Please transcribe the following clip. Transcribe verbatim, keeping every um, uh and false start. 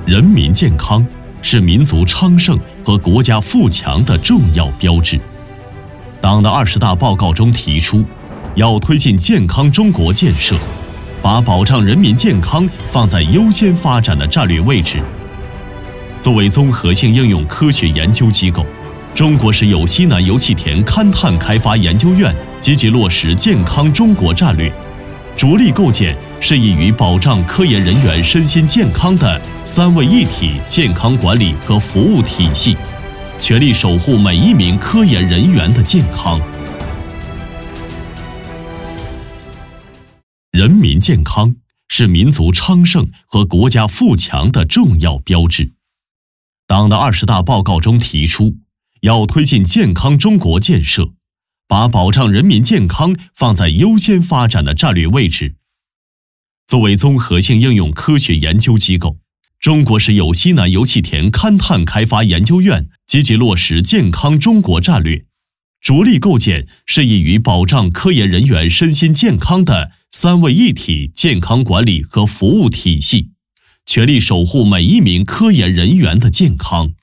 人民健康是民族昌盛和国家富强的重要标志。党的二十大报告中提出，要推进健康中国建设，把保障人民健康放在优先发展的战略位置。作为综合性应用科学研究机构，中国市有西南油气田勘探开发研究院积极落实健康中国战略，着力构建适宜于保障科研人员身心健康的三位一体健康管理和服务体系，全力守护每一名科研人员的健康。人民健康是民族昌盛和国家富强的重要标志。党的二十大报告中提出，要推进健康中国建设，把保障人民健康放在优先发展的战略位置。作为综合性应用科学研究机构，中国市有西南油气田勘探开发研究院积极落实健康中国战略，着力构建适宜于保障科研人员身心健康的三位一体健康管理和服务体系，全力守护每一名科研人员的健康。